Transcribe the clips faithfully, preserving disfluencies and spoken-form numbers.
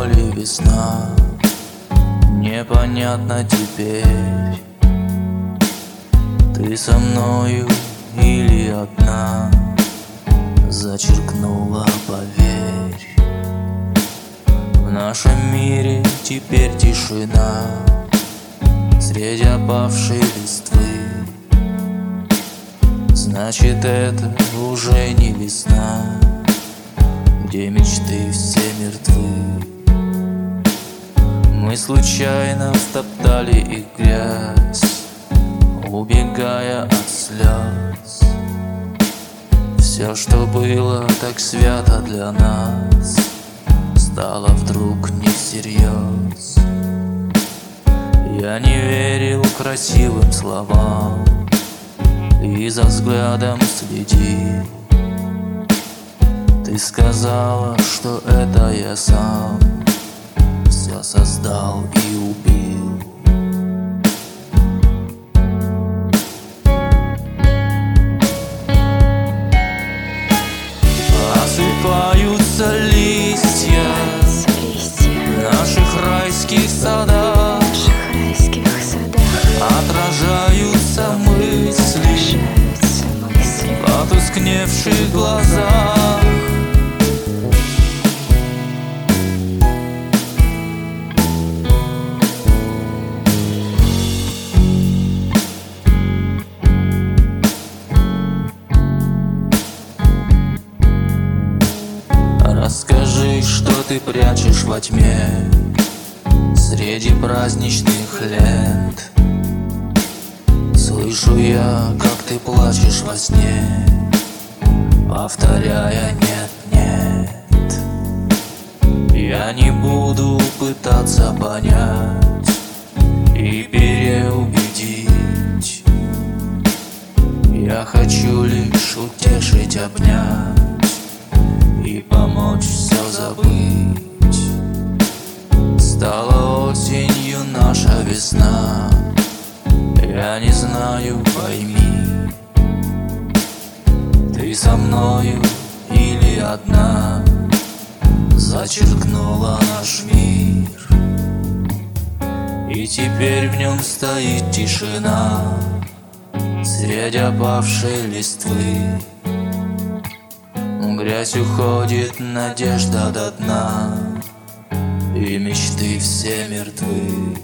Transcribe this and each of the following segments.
ли весна, непонятно теперь. Ты со мною или одна, зачеркнула, поверь. В нашем мире теперь тишина среди опавшей листвы. Значит, это уже не весна, где мечты все мертвы. Мы случайно втоптали их грязь, убегая от слез. Все, что было так свято для нас, стало вдруг не всерьез. Я не верил красивым словам и за взглядом следил. Ты сказала, что это я сам все создал и убил. Осыпаются листья в наших райских садах, отражаются мысли в потускневших глазах. Расскажи, что ты прячешь во тьме среди праздничных лент. Слышу я, как ты плачешь во сне, повторяя нет, нет. Я не буду пытаться понять и переубедить. Я хочу лишь утешить, обнять и помочь все забыть. Стала осенью наша весна, я не знаю, пойми, ты со мною или одна, зачеркнула наш мир. И теперь в нем стоит тишина среди опавшей листвы. Грязь уходит, надежда до дна, и мечты все мертвы.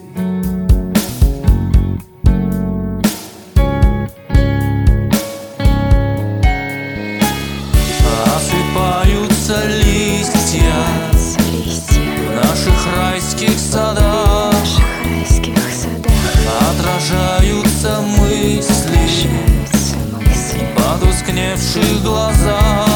Осыпаются листья в наших райских садах, отражаются мысли в потускневших глазах.